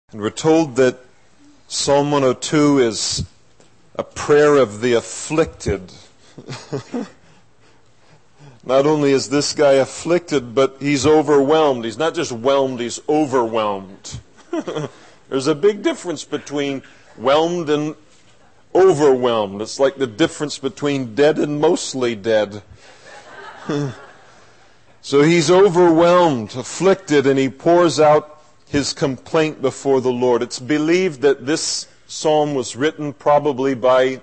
And we're told that Psalm 102 is a prayer of the afflicted. Not only is this guy afflicted, but he's overwhelmed. He's not just whelmed, he's overwhelmed. There's a big difference between whelmed and overwhelmed. It's like the difference between dead and mostly dead. So he's overwhelmed, afflicted, and he pours out his complaint before the Lord. It's believed that this psalm was written probably by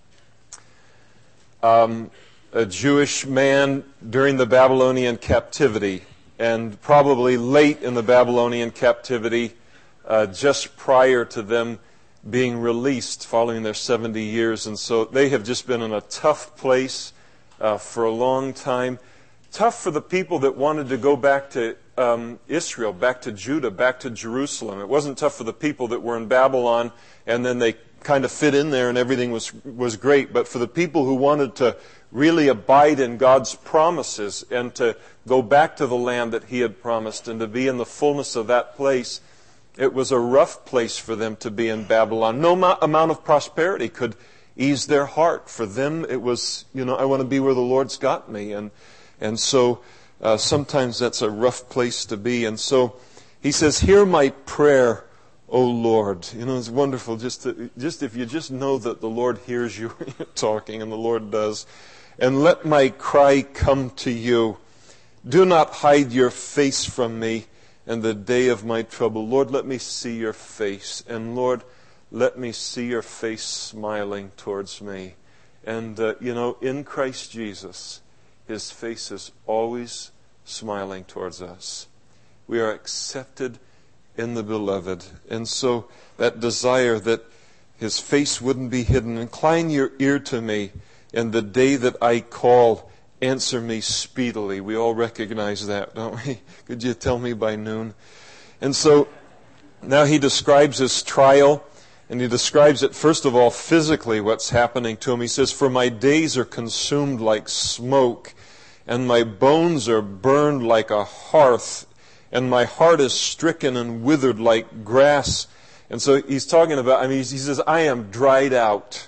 a Jewish man during the Babylonian captivity, and probably late in the Babylonian captivity, just prior to them being released following their 70 years. And so they have just been in a tough place for a long time. Tough for the people that wanted to go back to Israel, back to Judah, back to Jerusalem. It wasn't tough for the people that were in Babylon and then they kind of fit in there and everything was great. But for the people who wanted to really abide in God's promises and to go back to the land that He had promised and to be in the fullness of that place, it was a rough place for them to be in Babylon. No amount of prosperity could ease their heart. For them, it was, I want to be where the Lord's got me. And so sometimes that's a rough place to be. And so he says, "Hear my prayer, O Lord." It's wonderful just if you just know that the Lord hears you when you're talking, and the Lord does. "And let my cry come to you. Do not hide your face from me in the day of my trouble." Lord, let me see your face. And Lord, let me see your face smiling towards me. And, in Christ Jesus, His face is always smiling towards us. We are accepted in the Beloved. And so that desire that His face wouldn't be hidden. "Incline your ear to me in the day that I call. Answer me speedily." We all recognize that, don't we? "Could you tell me by noon?" And so now he describes his trial. And he describes it, first of all, physically, what's happening to him. He says, "For my days are consumed like smoke, and my bones are burned like a hearth, and my heart is stricken and withered like grass." And so he's talking about, he says, I am dried out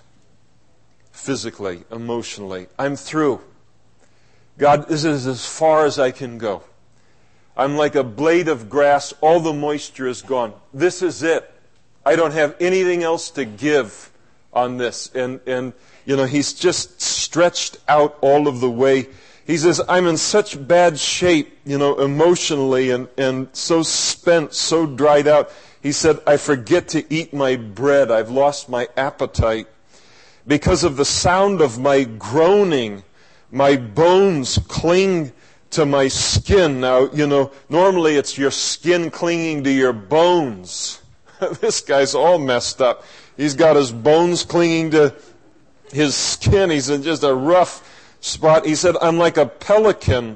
physically, emotionally. I'm through. God, this is as far as I can go. I'm like a blade of grass. All the moisture is gone. This is it. I don't have anything else to give on this. And he's just stretched out all of the way. He says, I'm in such bad shape, emotionally and so spent, so dried out. He said, I forget to eat my bread. I've lost my appetite. Because of the sound of my groaning, my bones cling to my skin. Now, normally it's your skin clinging to your bones. This guy's all messed up. He's got his bones clinging to his skin. He's in just a rough spot. He said, I'm like a pelican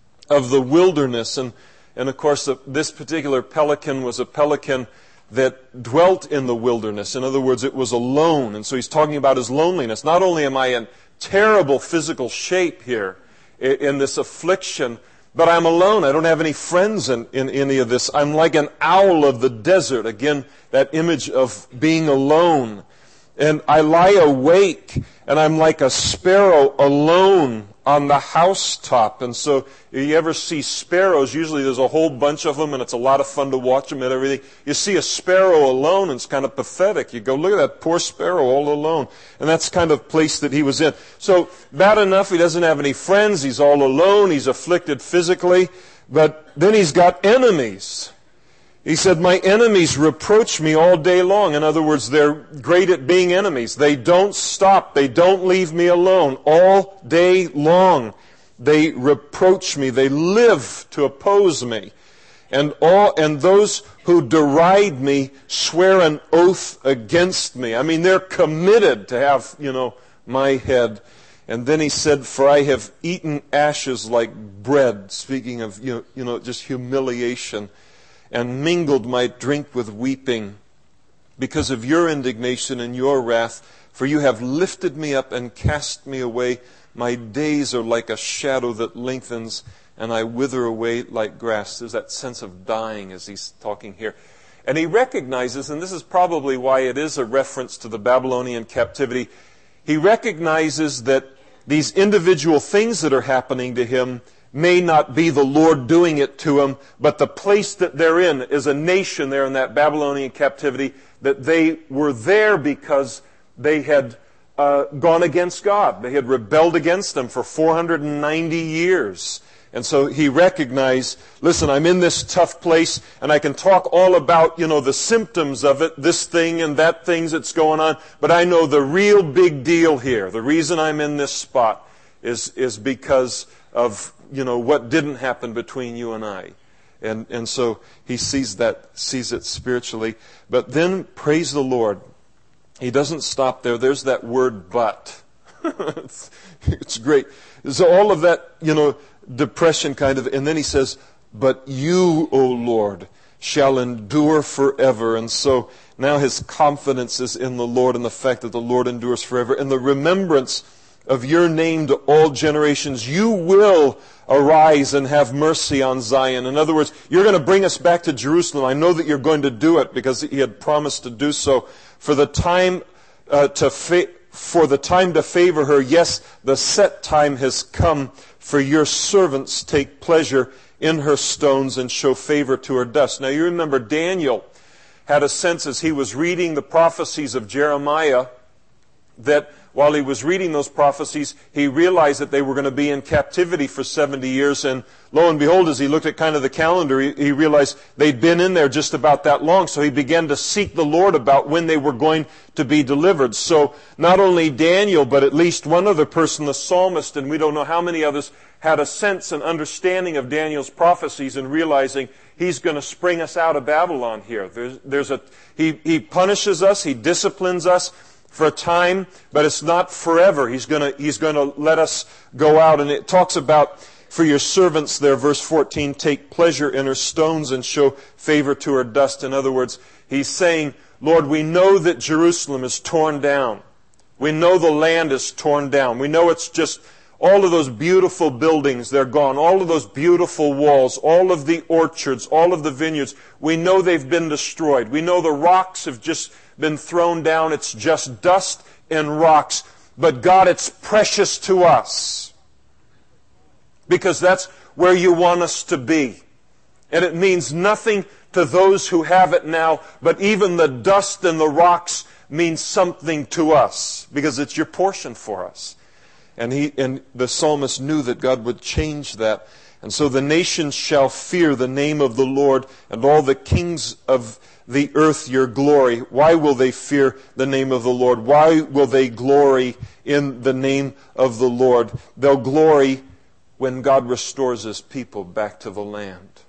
of the wilderness. And of course, this particular pelican was a pelican that dwelt in the wilderness. In other words, it was alone. And so he's talking about his loneliness. Not only am I in terrible physical shape here in this affliction, but I'm alone. I don't have any friends in any of this. I'm like an owl of the desert. Again, that image of being alone. And I lie awake, and I'm like a sparrow alone on the housetop. And so you ever see sparrows, usually there's a whole bunch of them, and it's a lot of fun to watch them and everything. You see a sparrow alone, and it's kind of pathetic. You go, look at that poor sparrow all alone. And that's kind of place that he was in. So bad enough, he doesn't have any friends. He's all alone. He's afflicted physically. But then he's got enemies. He said, my enemies reproach me all day long. In other words, they're great at being enemies. They don't stop. They don't leave me alone. All day long, they reproach me. They live to oppose me. And those who deride me swear an oath against me. They're committed to have, my head. And then he said, for I have eaten ashes like bread. Speaking of, just humiliation. And mingled my drink with weeping because of your indignation and your wrath. For you have lifted me up and cast me away. My days are like a shadow that lengthens, and I wither away like grass. There's that sense of dying as he's talking here. And he recognizes, and this is probably why it is a reference to the Babylonian captivity, he recognizes that these individual things that are happening to him may not be the Lord doing it to him, but the place that they're in is a nation there in that Babylonian captivity, that they were there because they had gone against God. They had rebelled against Him for 490 years. And so he recognized, listen, I'm in this tough place, and I can talk all about, the symptoms of it, this thing and that thing that's going on, but I know the real big deal here. The reason I'm in this spot is because of, what didn't happen between you and I. And so he sees it spiritually. But then, praise the Lord, he doesn't stop there. There's that word but. It's great. So all of that, depression kind of, and then he says, but you, O Lord, shall endure forever. And so now his confidence is in the Lord and the fact that the Lord endures forever. And the remembrance of your name to all generations. You will arise and have mercy on Zion. In other words, you're going to bring us back to Jerusalem. I know that you're going to do it because he had promised to do so. For the time to favor her, yes, the set time has come. For your servants take pleasure in her stones and show favor to her dust. Now you remember Daniel had a sense as he was reading the prophecies of Jeremiah that while he was reading those prophecies, he realized that they were going to be in captivity for 70 years. And lo and behold, as he looked at kind of the calendar, he realized they'd been in there just about that long. So he began to seek the Lord about when they were going to be delivered. So not only Daniel, but at least one other person, the psalmist, and we don't know how many others, had a sense and understanding of Daniel's prophecies and realizing he's going to spring us out of Babylon here. He punishes us, he disciplines us for a time, but it's not forever. He's going to let us go out. And it talks about, for your servants there, verse 14, take pleasure in her stones and show favor to her dust. In other words, he's saying, Lord, we know that Jerusalem is torn down. We know the land is torn down. We know it's just all of those beautiful buildings, they're gone. All of those beautiful walls, all of the orchards, all of the vineyards, we know they've been destroyed. We know the rocks have just been thrown down. It's just dust and rocks. But God, it's precious to us because that's where you want us to be. And it means nothing to those who have it now, but even the dust and the rocks means something to us because it's your portion for us. And the psalmist knew that God would change that. And so the nations shall fear the name of the Lord, and all the kings of the earth your glory. Why will they fear the name of the Lord? Why will they glory in the name of the Lord? They'll glory when God restores His people back to the land.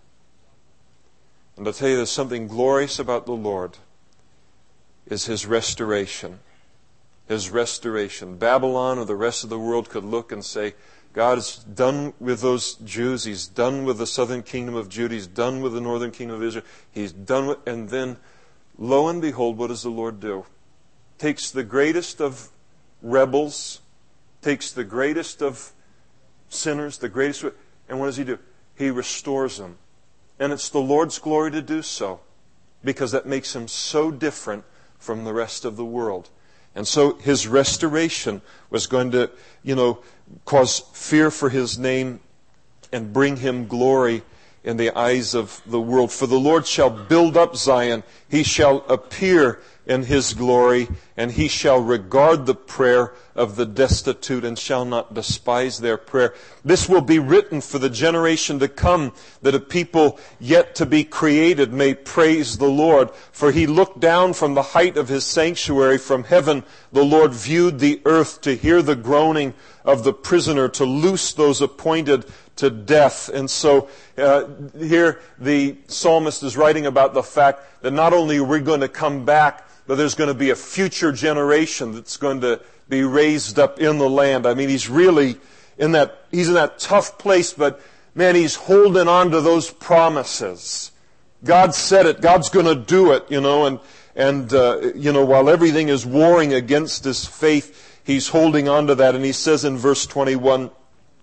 And I'll tell you, there's something glorious about the Lord, is His restoration. His restoration. Babylon or the rest of the world could look and say, God is done with those Jews. He's done with the southern kingdom of Judah. He's done with the northern kingdom of Israel. He's done with... And then, lo and behold, what does the Lord do? Takes the greatest of rebels, takes the greatest of sinners, and what does He do? He restores them. And it's the Lord's glory to do so, because that makes Him so different from the rest of the world. And so His restoration was going to, cause fear for His name and bring Him glory in the eyes of the world. For the Lord shall build up Zion. He shall appear in His glory, and He shall regard the prayer of the destitute and shall not despise their prayer. This will be written for the generation to come, that a people yet to be created may praise the Lord. For He looked down from the height of His sanctuary. From heaven the Lord viewed the earth to hear the groaning of the prisoner, to loose those appointed to death. And so here the psalmist is writing about the fact that not only are we going to come back, but there's going to be a future generation that's going to be raised up in the land. I mean, he's really he's in that tough place, but man, he's holding on to those promises. God said it. God's going to do it, and while everything is warring against his faith, he's holding on to that. And he says in verse 21,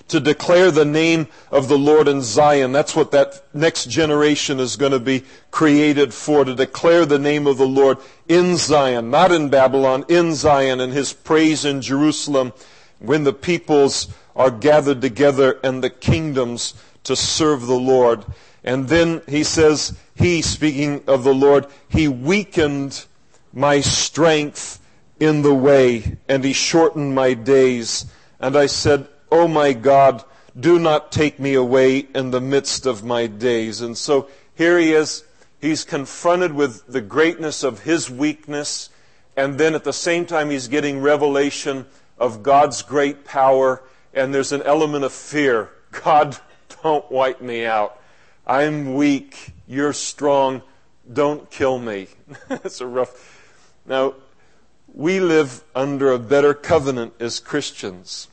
to declare the name of the Lord in Zion. That's what that next generation is going to be created for, to declare the name of the Lord in Zion, not in Babylon, in Zion, and His praise in Jerusalem, when the peoples are gathered together and the kingdoms to serve the Lord. And then he says, He, speaking of the Lord, He weakened my strength in the way, and He shortened my days. And I said, Oh my God, do not take me away in the midst of my days. And so here he is. He's confronted with the greatness of his weakness, and then at the same time he's getting revelation of God's great power, and there's an element of fear. God, don't wipe me out. I'm weak. You're strong. Don't kill me. It's a rough... Now, we live under a better covenant as Christians.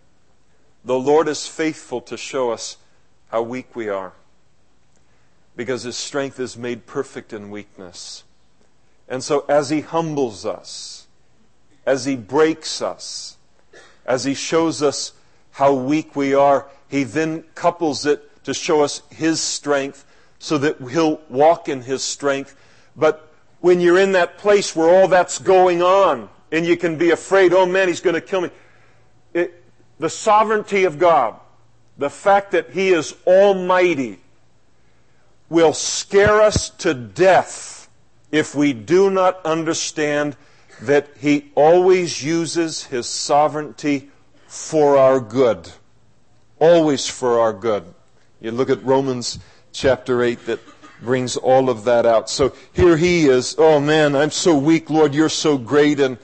The Lord is faithful to show us how weak we are, because His strength is made perfect in weakness. And so as He humbles us, as He breaks us, as He shows us how weak we are, He then couples it to show us His strength so that He'll walk in His strength. But when you're in that place where all that's going on, and you can be afraid, oh man, He's going to kill me. The sovereignty of God, the fact that He is almighty, will scare us to death if we do not understand that He always uses His sovereignty for our good. Always for our good. You look at Romans chapter 8 that brings all of that out. So here he is, oh man, I'm so weak, Lord, You're so great, and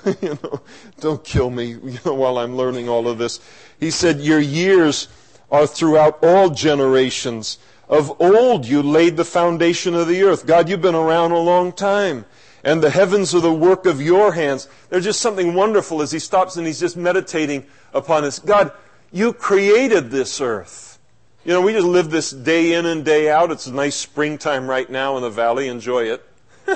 don't kill me while I'm learning all of this. He said, Your years are throughout all generations. Of old you laid the foundation of the earth. God, You've been around a long time. And the heavens are the work of Your hands. There's just something wonderful as he stops and he's just meditating upon this. God, You created this earth. We just live this day in and day out. It's a nice springtime right now in the valley. Enjoy it.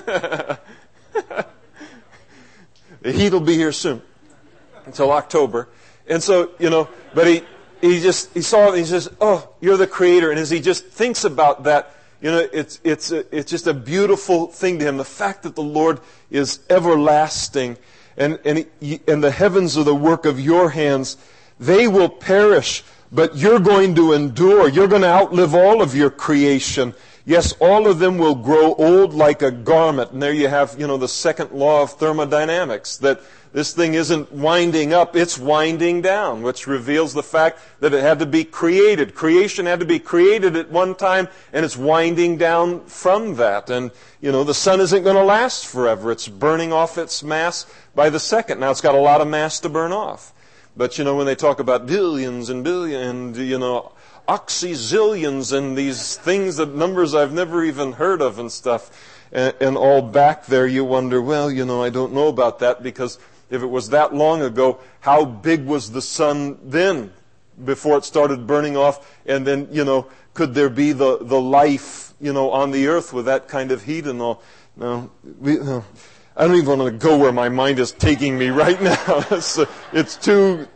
The heat will be here soon, until October. And so, but he saw it and he says, oh, You're the Creator. And as he just thinks about that, it's just a beautiful thing to him. The fact that the Lord is everlasting, and the heavens are the work of Your hands. They will perish, but You're going to endure. You're going to outlive all of Your creation. Yes, all of them will grow old like a garment. And there you have, the second law of thermodynamics, that this thing isn't winding up, it's winding down, which reveals the fact that it had to be created. Creation had to be created at one time, and it's winding down from that. And, the sun isn't going to last forever. It's burning off its mass by the second. Now, it's got a lot of mass to burn off. But, when they talk about billions and billions, oxyzillions and these things, that numbers I've never even heard of and stuff, and all back there, you wonder, well, I don't know about that, because if it was that long ago, how big was the sun then before it started burning off? And then, could there be the life, on the earth with that kind of heat and all? No, I don't even want to go where my mind is taking me right now. It's too...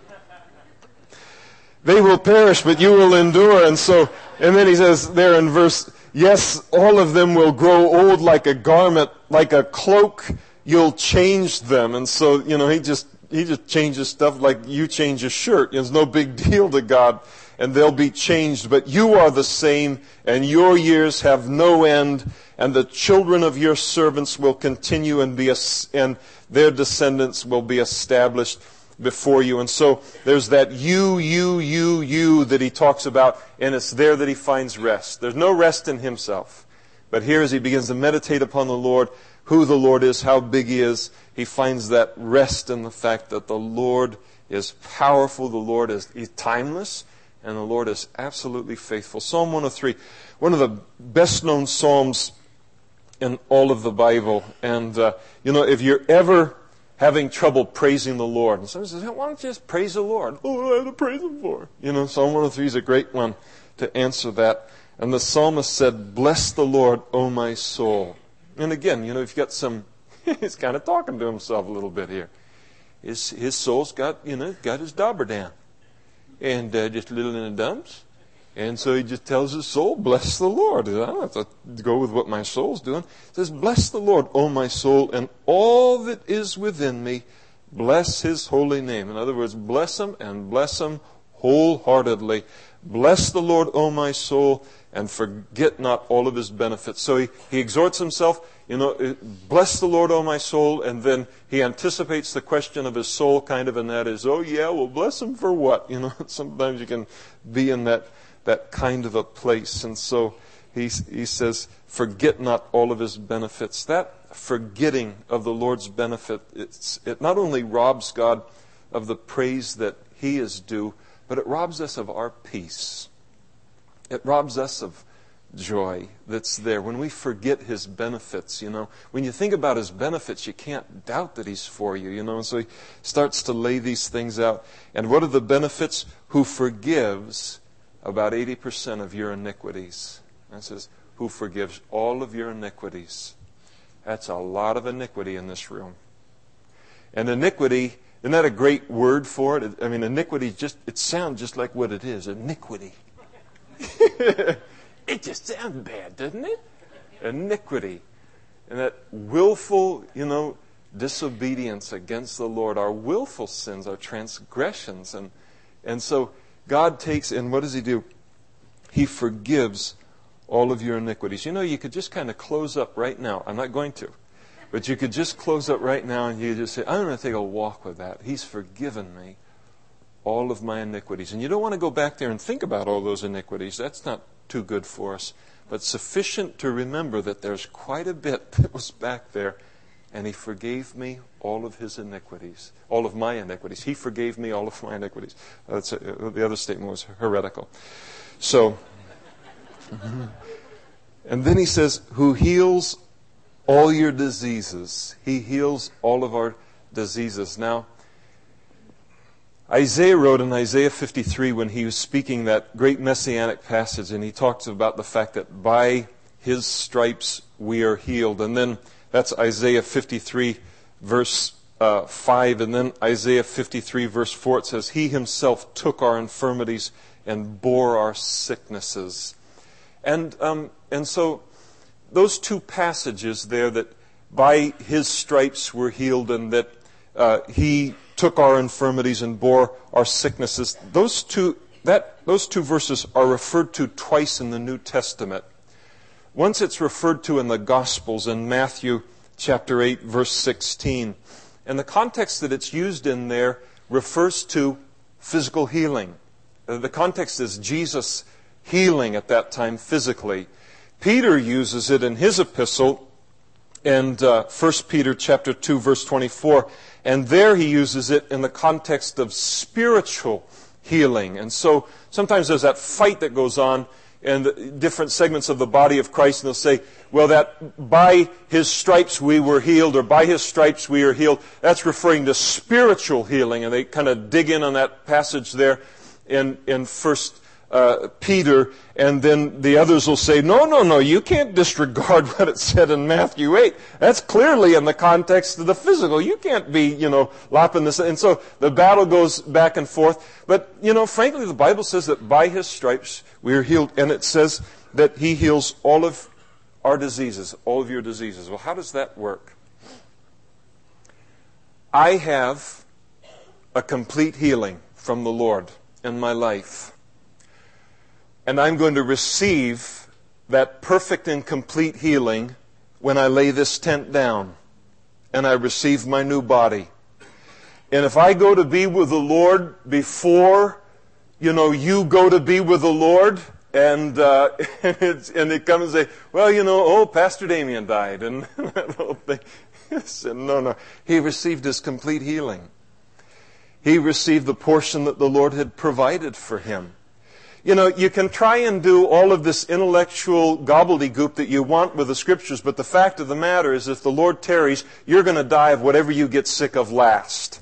They will perish, but You will endure. And then he says there in verse, yes, all of them will grow old like a garment, like a cloak, You'll change them. And so, he just changes stuff like you change a shirt. It's no big deal to God. And they'll be changed. But You are the same, and Your years have no end, and the children of Your servants will continue and their descendants will be established before You. And so there's that you that he talks about, and it's there that he finds rest. There's no rest in himself. But here as he begins to meditate upon the Lord, who the Lord is, how big He is, he finds that rest in the fact that the Lord is powerful, the Lord is timeless, and the Lord is absolutely faithful. Psalm 103, one of the best known psalms in all of the Bible. And, if you're ever having trouble praising the Lord, and someone says, hey, why don't you just praise the Lord? Oh, what do I have to praise Him for? Psalm 103 is a great one to answer that. And the psalmist said, bless the Lord, O my soul. And again, if you've got he's kind of talking to himself a little bit here. His soul's got his dauber down. and just a little in the dumps. And so he just tells his soul, bless the Lord. I don't have to go with what my soul's doing. He says, bless the Lord, O my soul, and all that is within me, bless his holy name. In other words, bless him and bless him wholeheartedly. Bless the Lord, O my soul, and forget not all of his benefits. So he exhorts himself, bless the Lord, O my soul, and then he anticipates the question of his soul, kind of, and that is, oh yeah, well, bless him for what? Sometimes you can be in that kind of a place. And so he says, forget not all of his benefits. That forgetting of the Lord's benefit, it not only robs God of the praise that he is due, but it robs us of our peace. It robs us of joy that's there. When we forget his benefits, when you think about his benefits, you can't doubt that he's for you, And so he starts to lay these things out. And what are the benefits? Who forgives about 80% of your iniquities. And it says, who forgives all of your iniquities. That's a lot of iniquity in this room. And iniquity, isn't that a great word for it? I mean, iniquity, it sounds just like what it is, iniquity. It just sounds bad, doesn't it? Iniquity. And that willful, disobedience against the Lord, our willful sins, our transgressions. And so God takes, and what does he do? He forgives all of your iniquities. You could just kind of close up right now. I'm not going to. But you could just close up right now and you just say, I'm going to take a walk with that. He's forgiven me all of my iniquities. And you don't want to go back there and think about all those iniquities. That's not too good for us. But sufficient to remember that there's quite a bit that was back there. And he forgave me all of his iniquities, all of my iniquities. He forgave me all of my iniquities. The other statement was heretical. So, and then he says, who heals all your diseases. He heals all of our diseases. Now, Isaiah wrote in Isaiah 53 when he was speaking that great messianic passage, and he talks about the fact that by his stripes we are healed. And then that's Isaiah 53 verse 5, and then Isaiah 53 verse 4, it says, he himself took our infirmities and bore our sicknesses. And so those two passages there, that by his stripes we're healed and that he took our infirmities and bore our sicknesses, those two verses are referred to twice in the New Testament. Once it's referred to in the Gospels in Matthew chapter 8, verse 16. And the context that it's used in there refers to physical healing. The context is Jesus healing at that time physically. Peter uses it in his epistle in 1 Peter chapter 2, verse 24. And there he uses it in the context of spiritual healing. And so sometimes there's that fight that goes on in the different segments of the body of Christ, and they'll say, well, that by his stripes we were healed, or by his stripes we are healed. That's referring to spiritual healing, and they kind of dig in on that passage there in 1 Peter, and then the others will say, no, you can't disregard what it said in Matthew 8. That's clearly in the context of the physical. You can't be, lopping this. And so the battle goes back and forth. But, frankly, the Bible says that by his stripes we are healed, and it says that he heals all of our diseases, all of your diseases. Well, how does that work? I have a complete healing from the Lord in my life. And I'm going to receive that perfect and complete healing when I lay this tent down and I receive my new body. And if I go to be with the Lord before, you go to be with the Lord, and it comes and say, well, Pastor Damien died, and that whole thing. I said, no. He received his complete healing. He received the portion that the Lord had provided for him. You can try and do all of this intellectual gobbledygook that you want with the Scriptures, but the fact of the matter is, if the Lord tarries, you're going to die of whatever you get sick of last.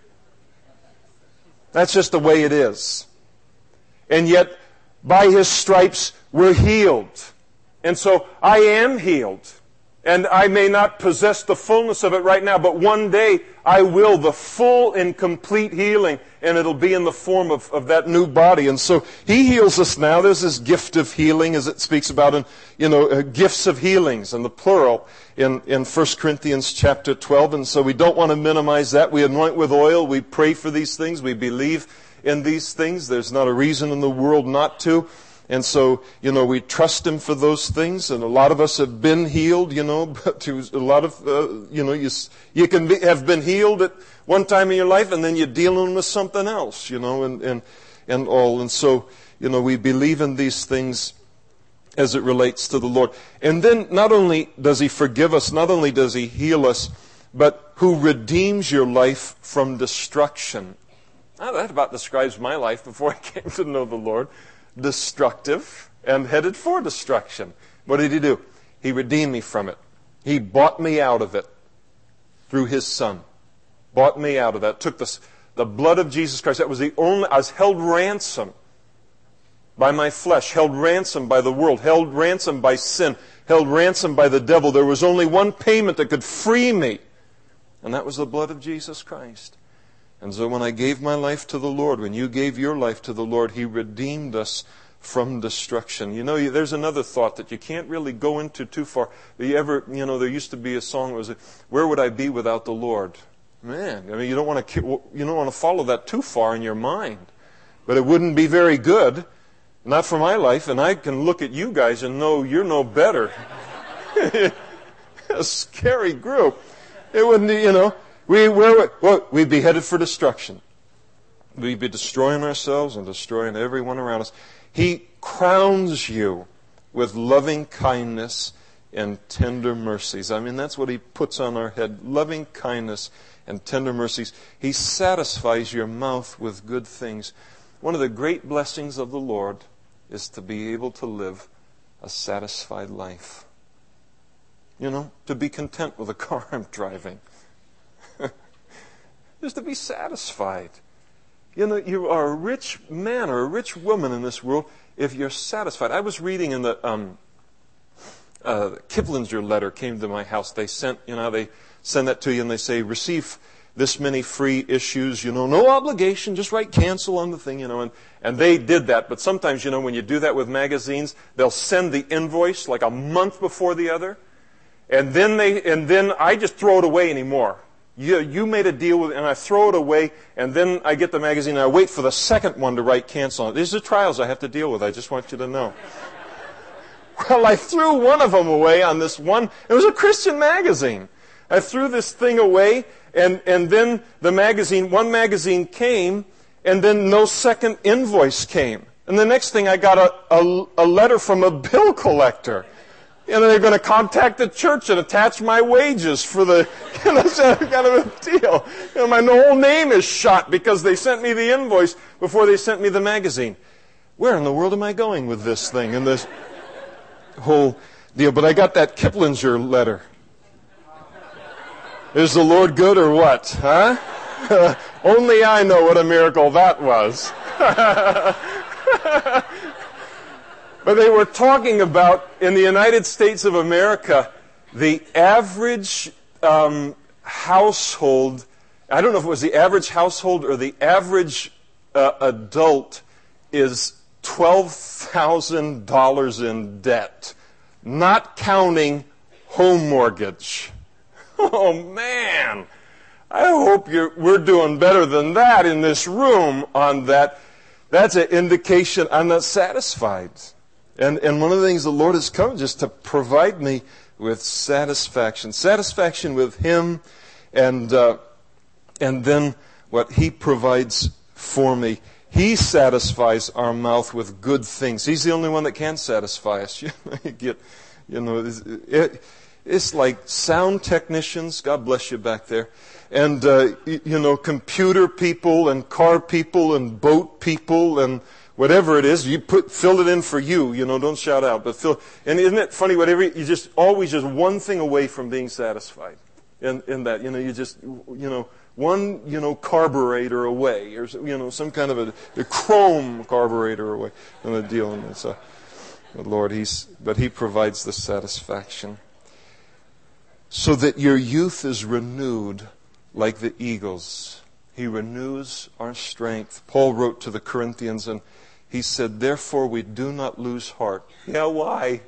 That's just the way it is. And yet, by his stripes, we're healed. And so, I am healed. And I may not possess the fullness of it right now, but one day I will, the full and complete healing, and it'll be in the form of that new body. And so He heals us now. There's this gift of healing, as it speaks about in, gifts of healings, in the plural, in 1 Corinthians chapter 12. And so we don't want to minimize that. We anoint with oil. We pray for these things. We believe in these things. There's not a reason in the world not to. And so, we trust Him for those things. And a lot of us have been healed, but to a lot of, you can have been healed at one time in your life and then you're dealing with something else, and all. And so, we believe in these things as it relates to the Lord. And then not only does He forgive us, not only does He heal us, but who redeems your life from destruction. Now, that about describes my life before I came to know the Lord. Destructive and headed for destruction. What did He do? He redeemed me from it. He bought me out of it through His Son. Bought me out of that. Took the blood of Jesus Christ. That was the only. I was held ransom by my flesh, held ransom by the world, held ransom by sin, held ransom by the devil. There was only one payment that could free me, and that was the blood of Jesus Christ. And so when I gave my life to the Lord, when you gave your life to the Lord, He redeemed us from destruction. There's another thought that you can't really go into too far. There used to be a song that was, "Where would I be without the Lord?" Man, you don't want to follow that too far in your mind. But it wouldn't be very good, not for my life, and I can look at you guys and know you're no better. A scary group. It wouldn't, we'd be headed for destruction. We'd be destroying ourselves and destroying everyone around us. He crowns you with loving kindness and tender mercies. That's what He puts on our head. Loving kindness and tender mercies. He satisfies your mouth with good things. One of the great blessings of the Lord is to be able to live a satisfied life. To be content with the car I'm driving. Is to be satisfied. You are a rich man or a rich woman in this world if you're satisfied. I was reading in the Kiplinger letter came to my house. They sent, they send that to you and they say, receive this many free issues, no obligation, just write cancel on the thing, and they did that. But sometimes, when you do that with magazines, they'll send the invoice like a month before the other, and then I just throw it away anymore. You made a deal with it, and I throw it away, and then I get the magazine, and I wait for the second one to write cancel on it. These are trials I have to deal with. I just want you to know. Well, I threw one of them away on this one. It was a Christian magazine. I threw this thing away, and then one magazine came, and then no second invoice came. And the next thing I got a letter from a bill collector. And they're going to contact the church and attach my wages for the, that's kind of a deal. My whole name is shot because they sent me the invoice before they sent me the magazine. Where in the world am I going with this thing and this whole deal? But I got that Kiplinger letter. Is the Lord good or what? Huh? Only I know what a miracle that was. But they were talking about, in the United States of America, the average household, I don't know if it was the average household or the average adult is $12,000 in debt, not counting home mortgage. Oh, man. I hope we're doing better than that in this room on that. That's an indication I'm not satisfied. And one of the things the Lord has come just to provide me with satisfaction. Satisfaction with Him and then what He provides for me. He satisfies our mouth with good things. He's the only one that can satisfy us. It's like sound technicians. God bless you back there. And, computer people and car people and boat people and whatever it is, fill it in for you. Don't shout out, but fill. And isn't it funny? Whatever you just always just one thing away from being satisfied. In that, you just one carburetor away, or some kind of a chrome carburetor away from the deal. And so, the Lord, He provides the satisfaction. so that your youth is renewed like the eagles. He renews our strength. Paul wrote to the Corinthians and he said, therefore we do not lose heart. Yeah, why?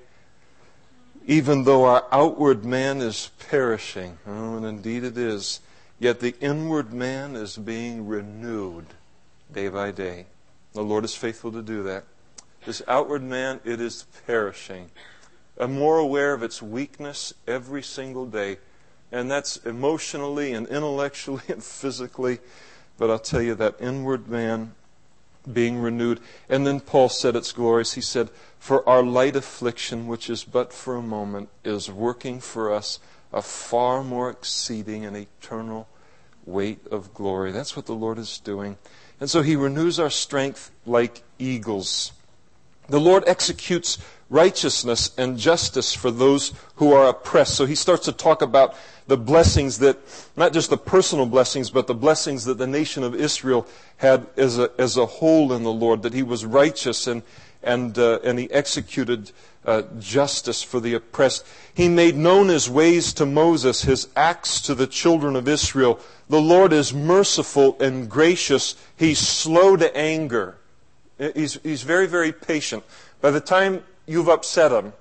Even though our outward man is perishing, and indeed it is, yet the inward man is being renewed day by day. The Lord is faithful to do that. This outward man, it is perishing. I'm more aware of its weakness every single day. And that's emotionally and intellectually and physically. But I'll tell you, that inward man being renewed. And then Paul said it's glorious. He said, for our light affliction, which is but for a moment, is working for us a far more exceeding and eternal weight of glory. That's what the Lord is doing. And so He renews our strength like eagles. The Lord executes righteousness and justice for those who are oppressed. So He starts to talk about the blessings that, not just the personal blessings, but the blessings that the nation of Israel had as a whole in the Lord, that He was righteous and He executed justice for the oppressed. He made known His ways to Moses, His acts to the children of Israel. The Lord is merciful and gracious. He's slow to anger. He's very, very patient. By the time you've upset Him,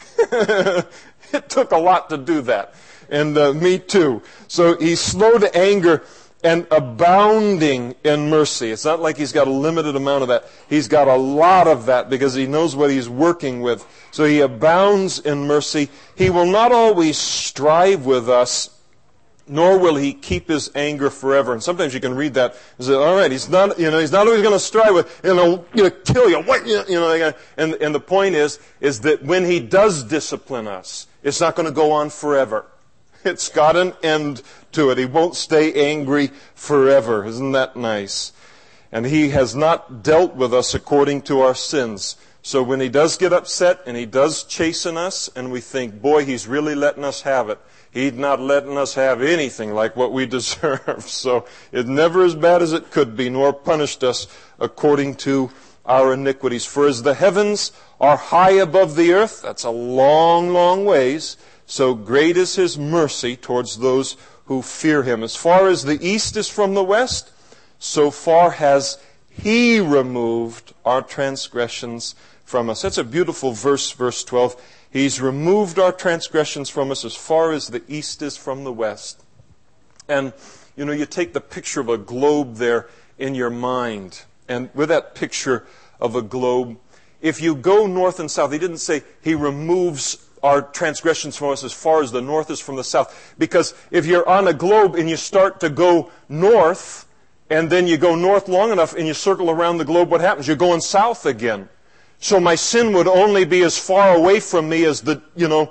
it took a lot to do that. And me too. So He's slow to anger and abounding in mercy. It's not like He's got a limited amount of that. He's got a lot of that because He knows what He's working with. So He abounds in mercy. He will not always strive with us, nor will He keep His anger forever. And sometimes you can read that and say, all right, He's not always going to strive with, kill you. What, and the point is that when He does discipline us, it's not going to go on forever. It's got an end to it. He won't stay angry forever. Isn't that nice? And He has not dealt with us according to our sins. So when He does get upset and He does chasten us and we think, boy, He's really letting us have it. He's not letting us have anything like what we deserve. So it's never as bad as it could be, nor punished us according to our iniquities. For as the heavens are high above the earth, that's a long, long ways, so great is His mercy towards those who fear Him. As far as the east is from the west, so far has He removed our transgressions from us. That's a beautiful verse, verse 12. He's removed our transgressions from us as far as the east is from the west. And, you take the picture of a globe there in your mind. And with that picture of a globe, if you go north and south, He didn't say He removes our transgressions from us as far as the north is from the south. Because if you're on a globe and you start to go north, and then you go north long enough and you circle around the globe, what happens? You're going south again. So my sin would only be as far away from me as the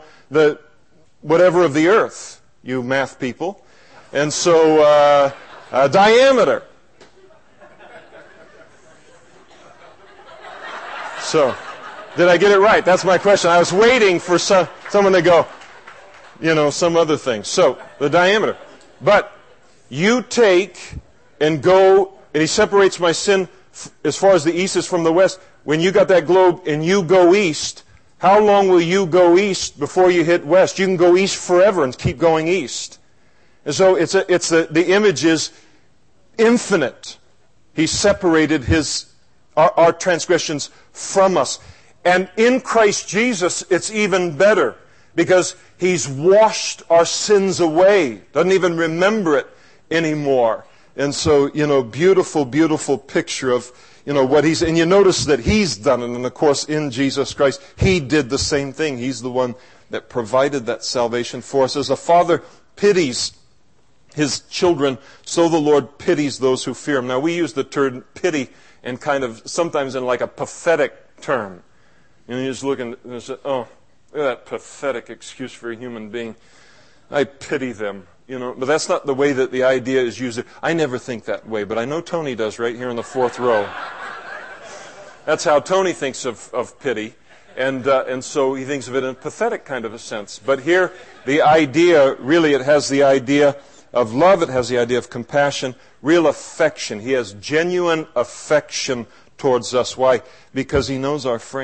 whatever of the earth, you math people. And so, diameter. So, did I get it right? That's my question. I was waiting for someone to go, some other thing. So, the diameter. But you take and go, and He separates my sin as far as the east is from the west. When you got that globe and you go east, how long will you go east before you hit west? You can go east forever and keep going east. And so the image is infinite. He separated our transgressions from us. And in Christ Jesus, it's even better because He's washed our sins away. Doesn't even remember it anymore. And so, beautiful, beautiful picture of, what He's, and you notice that He's done it. And of course, in Jesus Christ, He did the same thing. He's the one that provided that salvation for us. As a father pities His children, so the Lord pities those who fear Him. Now, we use the term pity and kind of sometimes in like a pathetic term. You just look and say, oh, look at that pathetic excuse for a human being. I pity them. But that's not the way that the idea is used. I never think that way, but I know Tony does right here in the fourth row. That's how Tony thinks of pity. And so he thinks of it in a pathetic kind of a sense. But here, the idea, really it has the idea of love. It has the idea of compassion, real affection. He has genuine affection towards us. Why? Because He knows our frame.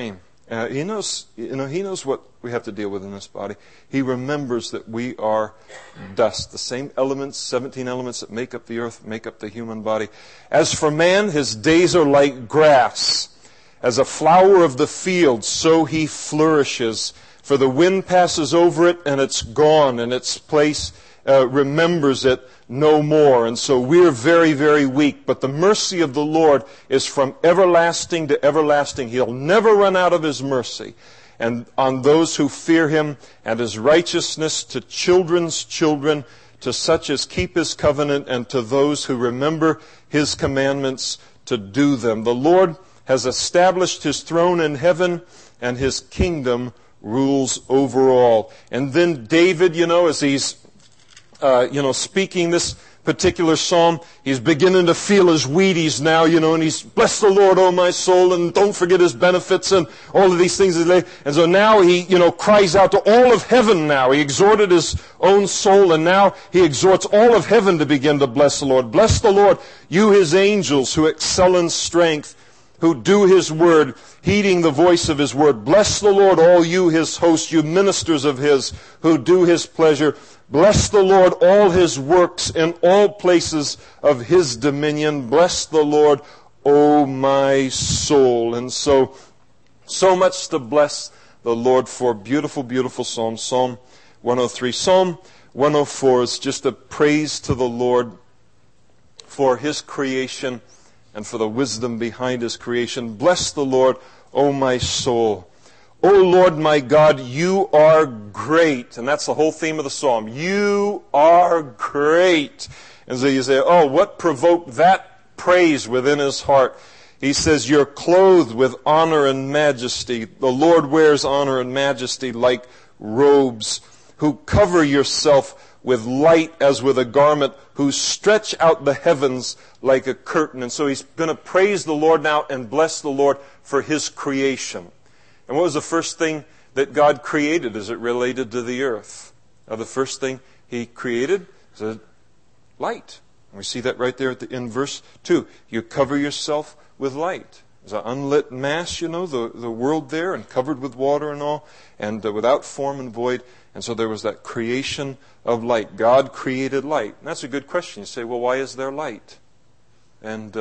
He knows what we have to deal with in this body. He remembers that we are dust. The same elements, 17 elements that make up the earth, make up the human body. As for man, his days are like grass. As a flower of the field, so he flourishes. For the wind passes over it, and it's gone, and its place remembers it no more. And so we're very, very weak. But the mercy of the Lord is from everlasting to everlasting. He'll never run out of His mercy. And on those who fear Him, and His righteousness to children's children, to such as keep His covenant, and to those who remember His commandments to do them. The Lord has established His throne in heaven, and His kingdom rules over all. And then David, as he's speaking this particular psalm, he's beginning to feel his Wheaties now, and he's, bless the Lord, O my soul, and don't forget His benefits, and all of these things. And so now he, cries out to all of heaven now. He exhorted his own soul, and now he exhorts all of heaven to begin to bless the Lord. Bless the Lord, you His angels who excel in strength, who do His word, heeding the voice of His word. Bless the Lord, all you His hosts, you ministers of His, who do His pleasure. Bless the Lord, all His works in all places of His dominion. Bless the Lord, O my soul. And so much to bless the Lord for. Beautiful, beautiful psalm. Psalm 103. Psalm 104 is just a praise to the Lord for His creation and for the wisdom behind His creation. Bless the Lord, O my soul. O Lord my God, you are great. And that's the whole theme of the psalm. You are great. And so you say, what provoked that praise within his heart? He says, you're clothed with honor and majesty. The Lord wears honor and majesty like robes, who cover yourself with light as with a garment, who stretch out the heavens like a curtain. And so he's going to praise the Lord now and bless the Lord for His creation. And what was the first thing that God created as it related to the earth? The first thing He created is light. And we see that right there in verse 2. You cover yourself with light. There's an unlit mass, the world there, and covered with water and all, and without form and void. And so there was that creation of light. God created light. And that's a good question. You say, well, why is there light? And,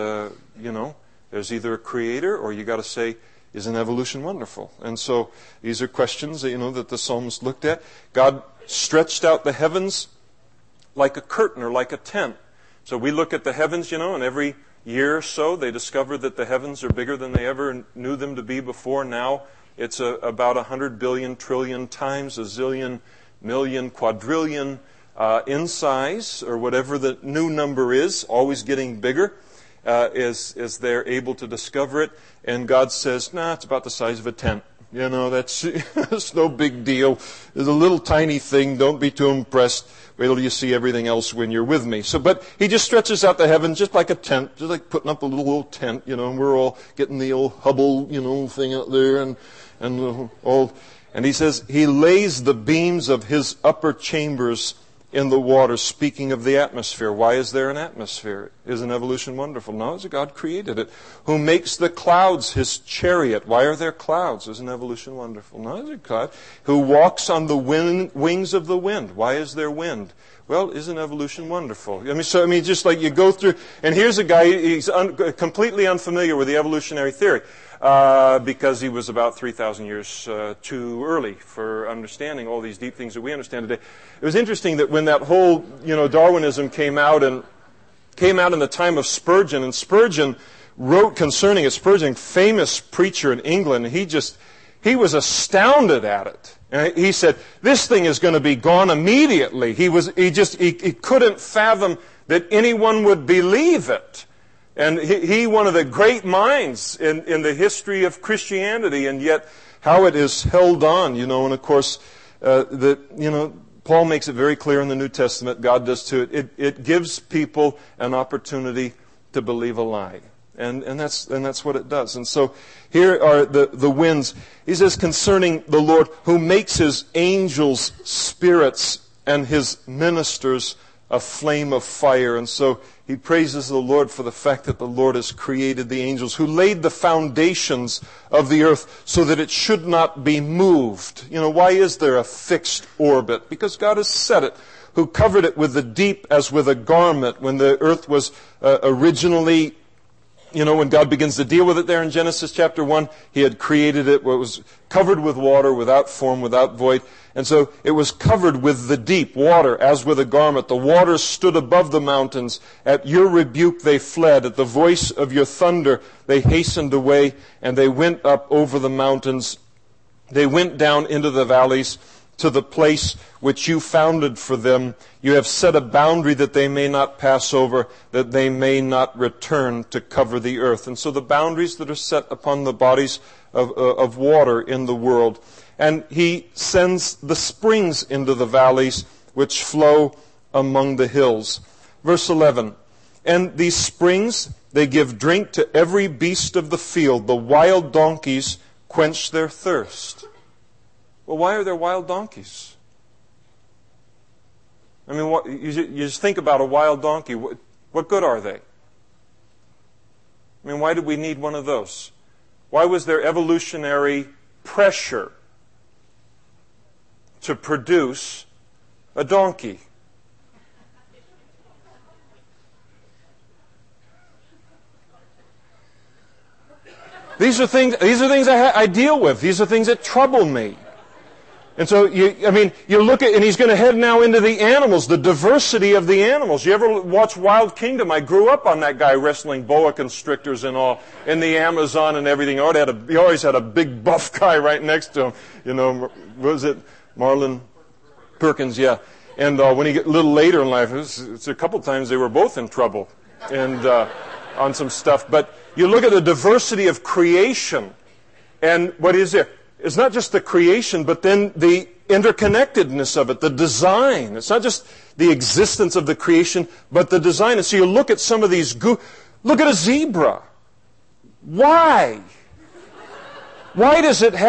there's either a creator, or you got to say, isn't evolution wonderful? And so these are questions that the psalmist looked at. God stretched out the heavens like a curtain or like a tent. So we look at the heavens, and every year or so they discover that the heavens are bigger than they ever knew them to be before. Now it's about 100 billion trillion times a zillion million quadrillion in size, or whatever the new number is, always getting bigger. As they're able to discover it. And God says, it's about the size of a tent. That's no big deal. It's a little tiny thing. Don't be too impressed. Wait till you see everything else when you're with me. But He just stretches out the heavens just like a tent, just like putting up a little old tent, and we're all getting the old Hubble, thing out there and He says, He lays the beams of His upper chambers in the water, speaking of the atmosphere. Why is there an atmosphere? Isn't evolution wonderful? No, it's God created it. Who makes the clouds His chariot? Why are there clouds? Isn't evolution wonderful? No, it's God. Who walks on the wings of the wind? Why is there wind? Well, isn't evolution wonderful? Just like you go through, and here's a guy, he's completely unfamiliar with the evolutionary theory. Because he was about 3,000 years too early for understanding all these deep things that we understand today. It was interesting that when that whole, Darwinism came out in the time of Spurgeon, and Spurgeon wrote concerning it. Spurgeon, famous preacher in England, he was astounded at it. And he said, this thing is going to be gone immediately. He couldn't fathom that anyone would believe it. And he one of the great minds in the history of Christianity, and yet how it is held on, and of course, Paul makes it very clear in the New Testament, God does too. It gives people an opportunity to believe a lie. And that's what it does. And so here are the winds. He says concerning the Lord, who makes His angels spirits and His ministers a flame of fire. And so he praises the Lord for the fact that the Lord has created the angels, who laid the foundations of the earth so that it should not be moved. Why is there a fixed orbit? Because God has set it. Who covered it with the deep as with a garment. When the earth was originally, when God begins to deal with it there in Genesis chapter 1, he had created it where it was covered with water, without form, without void. And so it was covered with the deep, water, as with a garment. The waters stood above the mountains. At your rebuke they fled. At the voice of your thunder they hastened away, and they went up over the mountains. They went down into the valleys, to the place which you founded for them. You have set a boundary that they may not pass over, that they may not return to cover the earth. And so the boundaries that are set upon the bodies of water in the world. And he sends the springs into the valleys which flow among the hills. Verse 11, and these springs, they give drink to every beast of the field. The wild donkeys quench their thirst. Well, why are there wild donkeys? I mean, you just think about a wild donkey. What good are they? I mean, why did we need one of those? Why was there evolutionary pressure to produce a donkey? These are things I deal with. These are things that trouble me. And so, you look at, and he's going to head now into the animals, the diversity of the animals. You ever watch Wild Kingdom? I grew up on that guy wrestling boa constrictors and all in the Amazon and everything. He always had a big buff guy right next to him. What was it? Marlon Perkins, yeah. And when he got a little later in life, it's a couple times they were both in trouble and on some stuff. But you look at the diversity of creation, and what is there? It's not just the creation, but then the interconnectedness of it, the design. It's not just the existence of the creation, but the design. And so you look at some of these, look at a zebra. Why? Why does it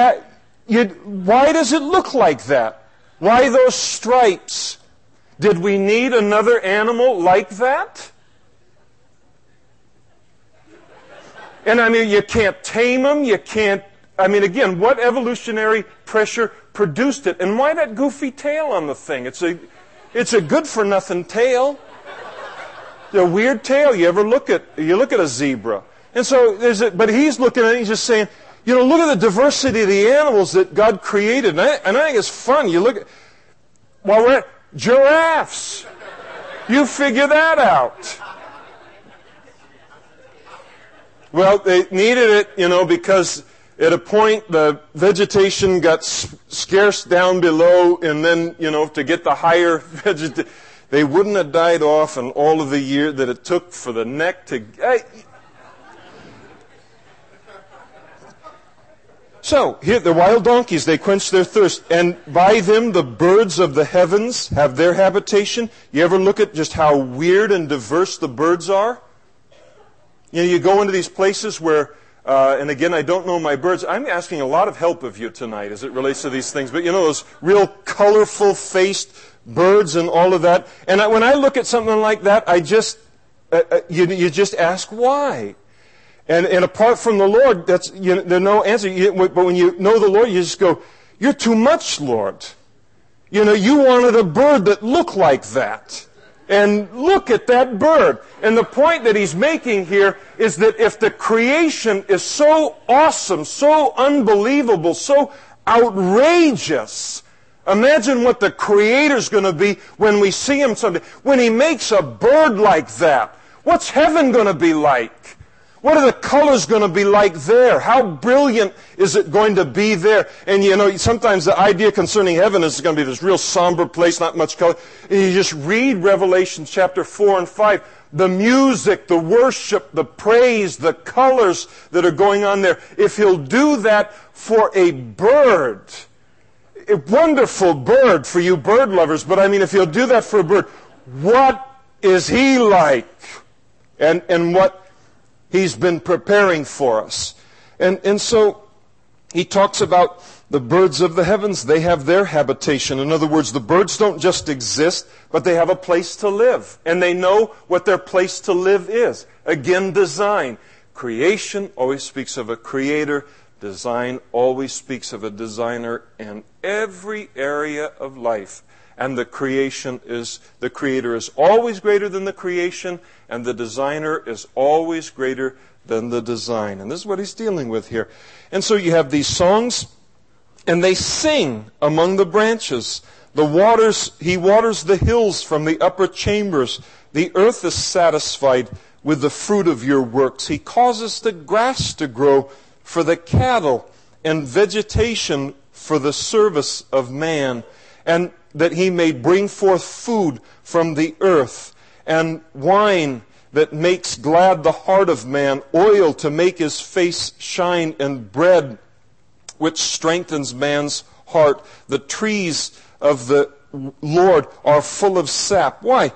look like that? Why those stripes? Did we need another animal like that? And you can't tame them, again, what evolutionary pressure produced it? And why that goofy tail on the thing? It's a good-for-nothing tail. A weird tail. You look at a zebra. And so but he's looking at it, he's just saying, look at the diversity of the animals that God created. And I think it's fun. You look at, we're at giraffes. You figure that out. Well, they needed it, because at a point, the vegetation got scarce down below, and then, to get the higher vegetation, they wouldn't have died off in all of the year that it took for the neck to... So, here, the wild donkeys, they quench their thirst, and by them the birds of the heavens have their habitation. You ever look at just how weird and diverse the birds are? You go into these places where... and again, I don't know my birds. I'm asking a lot of help of you tonight as it relates to these things. But those real colorful-faced birds and all of that. And when I look at something like that, I just, you just ask why. And apart from the Lord, there's no answer. But when you know the Lord, you just go, you're too much, Lord. You wanted a bird that looked like that. And look at that bird. And the point that he's making here is that if the creation is so awesome, so unbelievable, so outrageous, imagine what the Creator's going to be when we see Him someday. When He makes a bird like that, what's heaven going to be like? What are the colors going to be like there? How brilliant is it going to be there? And sometimes the idea concerning heaven is going to be this real somber place, not much color. And you just read Revelation chapter 4 and 5. The music, the worship, the praise, the colors that are going on there. If He'll do that for a bird, a wonderful bird for you bird lovers, but if He'll do that for a bird, what is He like? And what He's been preparing for us. And so He talks about the birds of the heavens. They have their habitation. In other words, the birds don't just exist, but they have a place to live. And they know what their place to live is. Again, design. Creation always speaks of a creator. Design always speaks of a designer in every area of life. And the creator is always greater than the creation, and the designer is always greater than the design. And this is what he's dealing with here. And so you have these songs, and they sing among the branches. He waters the hills from the upper chambers. The earth is satisfied with the fruit of your works. He causes the grass to grow for the cattle, and vegetation for the service of man, and that he may bring forth food from the earth, and wine that makes glad the heart of man, oil to make his face shine, and bread which strengthens man's heart. The trees of the Lord are full of sap. Why?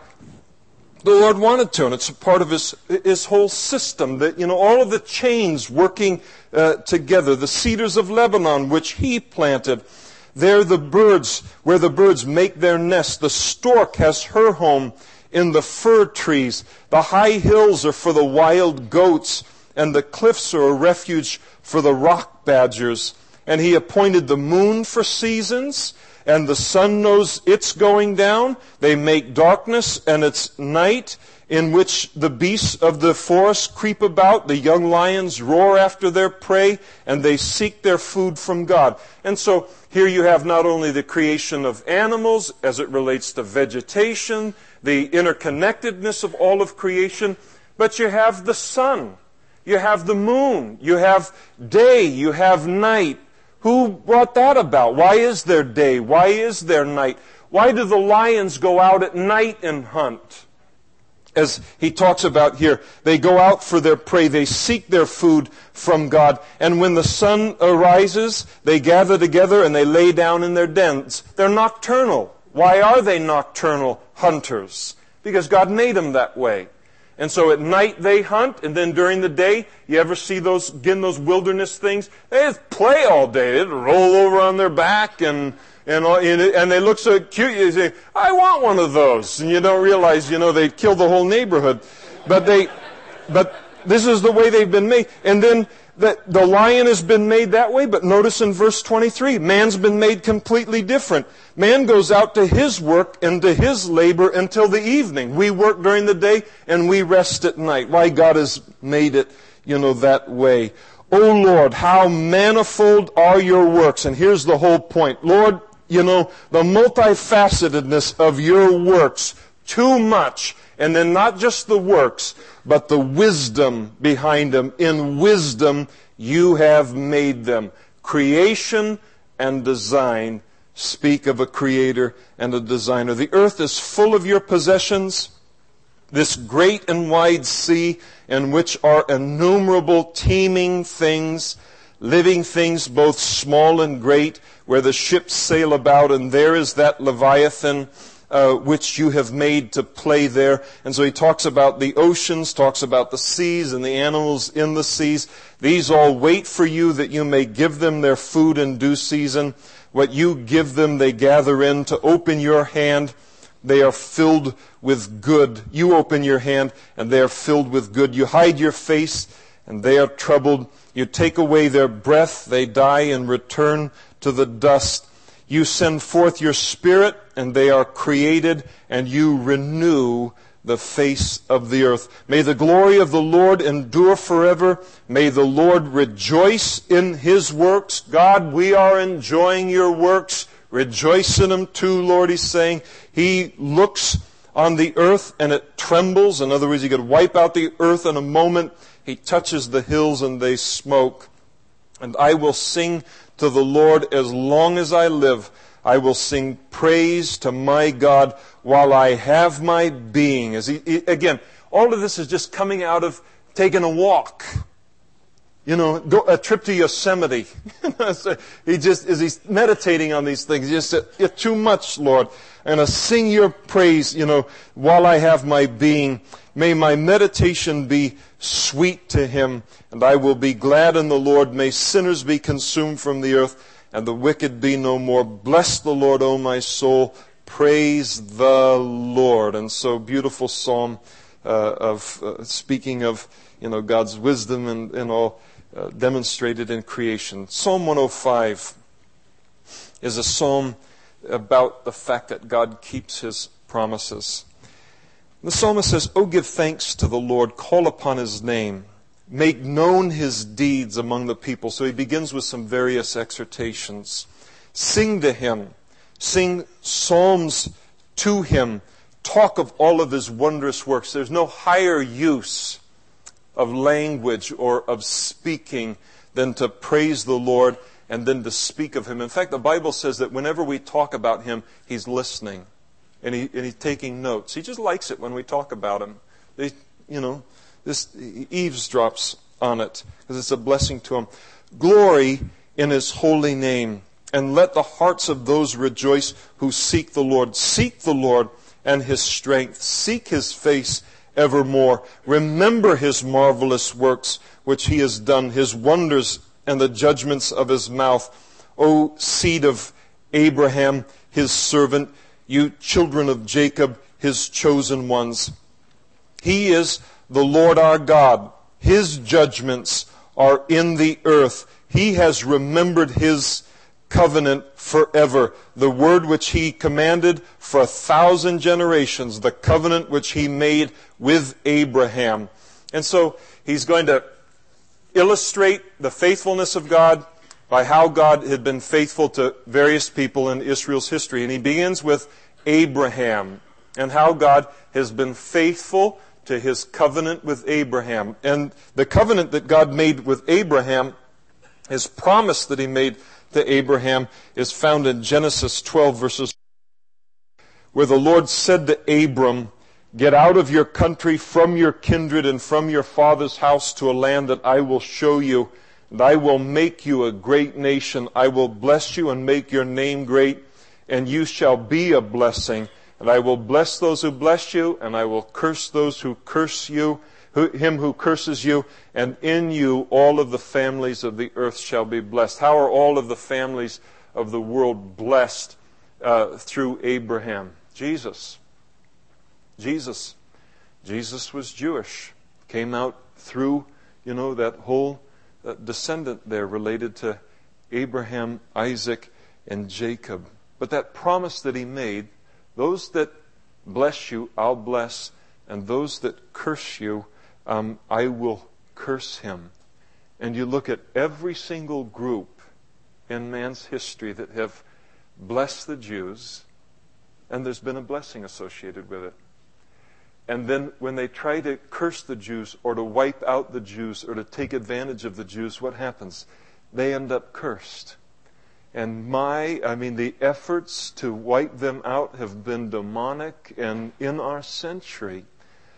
The Lord wanted to, and it's a part of his whole system. That, all of the chains working together. The cedars of Lebanon, which he planted. There the birds, where the birds make their nest. The stork has her home in the fir trees. The high hills are for the wild goats, and the cliffs are a refuge for the rock badgers. And he appointed the moon for seasons, and the sun knows its going down. They make darkness and its night, in which the beasts of the forest creep about. The young lions roar after their prey, and they seek their food from God. And so here you have not only the creation of animals as it relates to vegetation, the interconnectedness of all of creation, but you have the sun, you have the moon, you have day, you have night. Who brought that about? Why is there day? Why is there night? Why do the lions go out at night and hunt? As he talks about here, they go out for their prey. They seek their food from God. And when the sun arises, they gather together and they lay down in their dens. They're nocturnal. Why are they nocturnal hunters? Because God made them that way. And so at night they hunt, and then during the day, you ever see those wilderness things? They just play all day. They roll over on their back and they look so cute. You say, I want one of those. And you don't realize, they kill the whole neighborhood. But this is the way they've been made. And then the lion has been made that way, but notice in verse 23, man's been made completely different. Man goes out to his work and to his labor until the evening. We work during the day and we rest at night. Why God has made it, that way. O Lord, how manifold are your works. And here's the whole point. Lord, the multifacetedness of your works, too much. And then not just the works, but the wisdom behind them. In wisdom, you have made them. Creation and design speak of a creator and a designer. The earth is full of your possessions, this great and wide sea in which are innumerable teeming things, living things both small and great, where the ships sail about, and there is that Leviathan, which you have made to play there. And so he talks about the oceans, talks about the seas and the animals in the seas. These all wait for you that you may give them their food in due season. What you give them they gather in. To open your hand, they are filled with good. You open your hand and they are filled with good. You hide your face and they are troubled. You take away their breath, they die and return to the dust. You send forth your Spirit, and they are created, and you renew the face of the earth. May the glory of the Lord endure forever. May the Lord rejoice in His works. God, we are enjoying your works. Rejoice in them too, Lord, He's saying. He looks on the earth, and it trembles. In other words, He could wipe out the earth in a moment. He touches the hills, and they smoke. And I will sing to the Lord as long as I live. I will sing praise to my God while I have my being. Again, all of this is just coming out of taking a walk. Go a trip to Yosemite. So as he's meditating on these things, he just said, "It's too much, Lord. I'm going to sing your praise, while I have my being. May my meditation be sweet to him, and I will be glad in the Lord. May sinners be consumed from the earth, and the wicked be no more. Bless the Lord, O my soul. Praise the Lord." And so, beautiful psalm speaking of God's wisdom and all demonstrated in creation. Psalm 105 is a psalm about the fact that God keeps his promises. The psalmist says, "Oh, give thanks to the Lord, call upon his name, make known his deeds among the people." So he begins with some various exhortations. Sing to him, sing psalms to him, talk of all of his wondrous works. There's no higher use of language or of speaking than to praise the Lord and then to speak of him. In fact, the Bible says that whenever we talk about him, he's listening and he's taking notes. He just likes it when we talk about him. He eavesdrops on it because it's a blessing to him. Glory in his holy name, and let the hearts of those rejoice who seek the Lord. Seek the Lord and his strength. Seek his face evermore. Remember his marvelous works which he has done, his wonders and the judgments of his mouth. O seed of Abraham, his servant, you children of Jacob, his chosen ones. He is the Lord our God. His judgments are in the earth. He has remembered his covenant forever. The word which he commanded for 1,000 generations, the covenant which he made with Abraham. And so he's going to illustrate the faithfulness of God by how God had been faithful to various people in Israel's history. And he begins with Abraham and how God has been faithful to his covenant with Abraham. And the covenant that God made with Abraham, his promise that he made to Abraham, is found in Genesis 12 verses where the Lord said to Abram, "Get out of your country, from your kindred, and from your father's house to a land that I will show you, and I will make you a great nation. I will bless you and make your name great, and you shall be a blessing. And I will bless those who bless you, and I will curse those who curse you, him who curses you, and in you all of the families of the earth shall be blessed." How are all of the families of the world blessed through Abraham? Jesus was Jewish. Came out through, that whole descendant there related to Abraham, Isaac, and Jacob. But that promise that he made, those that bless you, I'll bless, and those that curse you, I will curse him. And you look at every single group in man's history that have blessed the Jews, and there's been a blessing associated with it. And then when they try to curse the Jews or to wipe out the Jews or to take advantage of the Jews, what happens? They end up cursed. And the efforts to wipe them out have been demonic and in our century,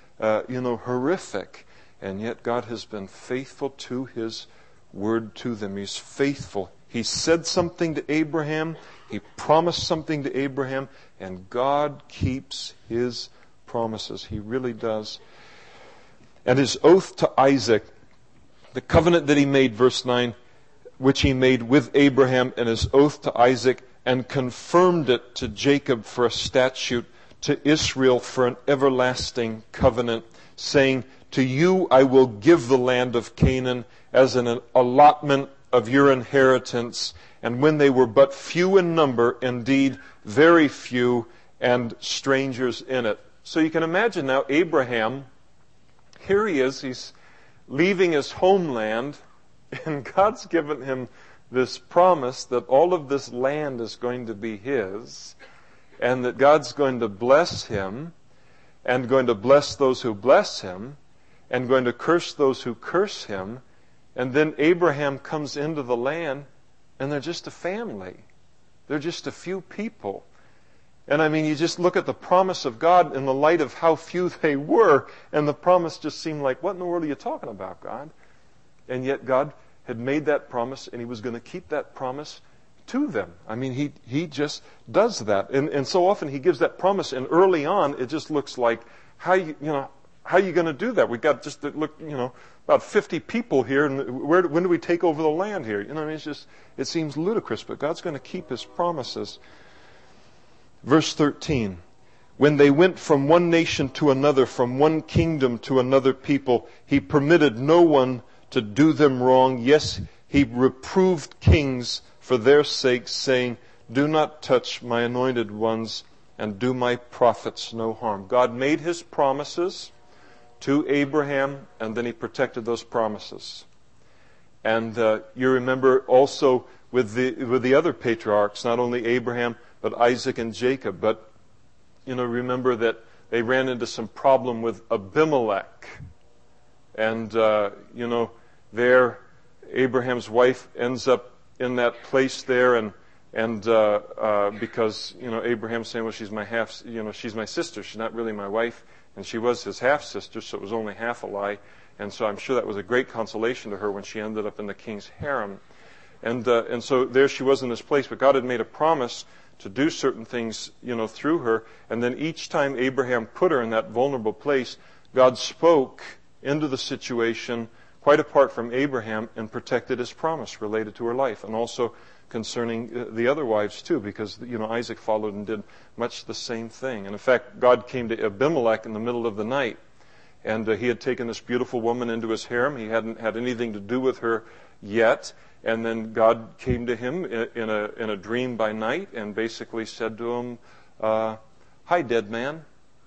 horrific. And yet God has been faithful to his word to them. He's faithful. He said something to Abraham. He promised something to Abraham. And God keeps his promises. He really does. And his oath to Isaac, the covenant that he made, verse 9, which he made with Abraham, and his oath to Isaac, and confirmed it to Jacob for a statute, to Israel for an everlasting covenant, saying, "To you I will give the land of Canaan as an allotment of your inheritance." And when they were but few in number, indeed very few, and strangers in it. So you can imagine now Abraham, here he is, he's leaving his homeland, and God's given him this promise that all of this land is going to be his, and that God's going to bless him, and going to bless those who bless him, and going to curse those who curse him. And then Abraham comes into the land, and they're just a family. They're just a few people. And you just look at the promise of God in the light of how few they were, and the promise just seemed like, what in the world are you talking about, God? And yet God had made that promise, and He was going to keep that promise to them. I mean, He just does that. And so often He gives that promise, and early on it just looks like, how are you going to do that? We've got just, about 50 people here, and when do we take over the land here? It seems ludicrous, but God's going to keep His promises. Verse 13, when they went from one nation to another, from one kingdom to another people, He permitted no one to do them wrong. Yes, He reproved kings for their sakes, saying, do not touch my anointed ones, and do my prophets no harm. God made His promises to Abraham, and then He protected those promises. And you remember also with the other patriarchs, not only Abraham, but Isaac and Jacob. But, remember that they ran into some problem with Abimelech. And, there Abraham's wife ends up in that place there, and because, Abraham's saying, well, she's my sister, she's not really my wife. And she was his half-sister, so it was only half a lie. And so I'm sure that was a great consolation to her when she ended up in the king's harem. And so there she was in this place, but God had made a promise to do certain things, through her. And then each time Abraham put her in that vulnerable place, God spoke into the situation quite apart from Abraham and protected His promise related to her life. And also concerning the other wives too, because Isaac followed and did much the same thing. And in fact, God came to Abimelech in the middle of the night, and he had taken this beautiful woman into his harem. He hadn't had anything to do with her yet, and then God came to him in a dream by night and basically said to him, "Hi, dead man.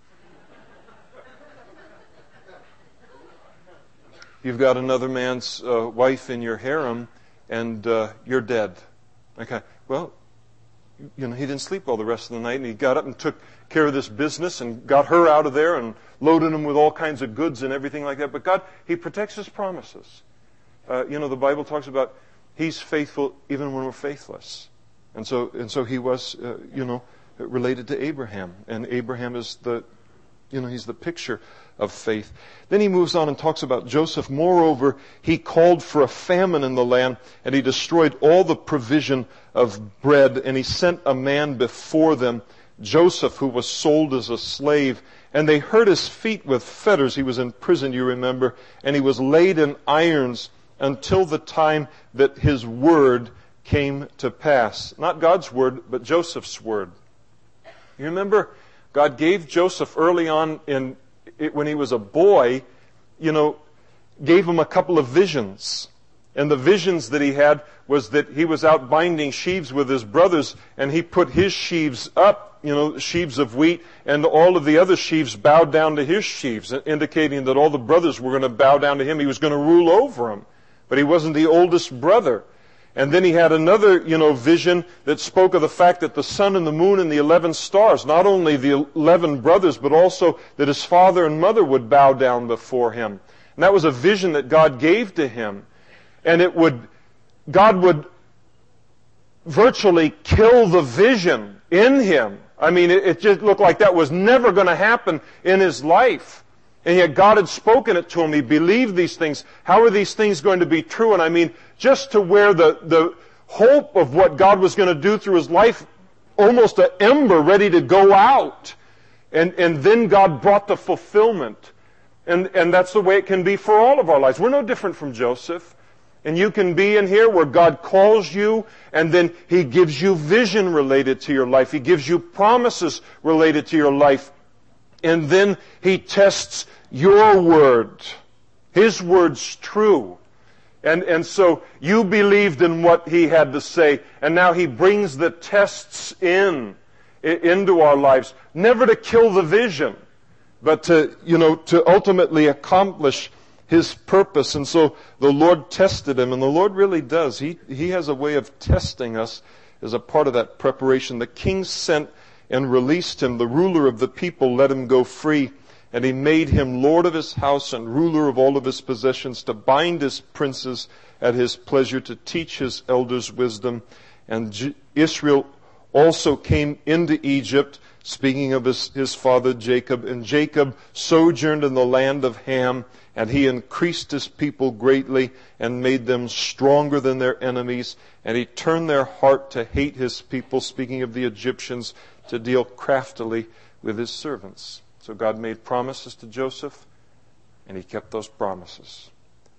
You've got another man's wife in your harem, and you're dead." Okay, well, he didn't sleep well the rest of the night, and he got up and took care of this business and got her out of there and loaded him with all kinds of goods and everything like that. But God, He protects His promises. The Bible talks about He's faithful even when we're faithless. And so He was, related to Abraham. And Abraham is he's the picture of faith. Then he moves on and talks about Joseph. Moreover, he called for a famine in the land, and he destroyed all the provision of bread, and he sent a man before them, Joseph, who was sold as a slave. And they hurt his feet with fetters. He was in prison, you remember, and he was laid in irons until the time that his word came to pass. Not God's word, but Joseph's word. You remember, God gave Joseph early on when he was a boy, gave him a couple of visions. And the visions that he had was that he was out binding sheaves with his brothers, and he put his sheaves up, sheaves of wheat, and all of the other sheaves bowed down to his sheaves, indicating that all the brothers were going to bow down to him. He was going to rule over them. But he wasn't the oldest brother. And then he had another, vision that spoke of the fact that the sun and the moon and the 11 stars, not only the 11 brothers, but also that his father and mother would bow down before him. And that was a vision that God gave to him. And God would virtually kill the vision in him. I mean, it just looked like that was never going to happen in his life. And yet God had spoken it to him. He believed these things. How are these things going to be true? And I mean, just to where the hope of what God was going to do through his life, almost an ember ready to go out. And then God brought the fulfillment. And that's the way it can be for all of our lives. We're no different from Joseph. And you can be in here where God calls you, and then He gives you vision related to your life. He gives you promises related to your life. And then He tests your word. His word's true. And so you believed in what He had to say, and now He brings the tests into our lives. Never to kill the vision, but to ultimately accomplish His purpose. And so the Lord tested him, and the Lord really does. He has a way of testing us as a part of that preparation. The king sent and released him. The ruler of the people let him go free, and he made him lord of his house and ruler of all of his possessions, to bind his princes at his pleasure, to teach his elders wisdom. And Israel also came into Egypt speaking of his father Jacob. And Jacob sojourned in the land of Ham, and he increased his people greatly and made them stronger than their enemies. And he turned their heart to hate his people, speaking of the Egyptians, to deal craftily with his servants. So God made promises to Joseph, and he kept those promises.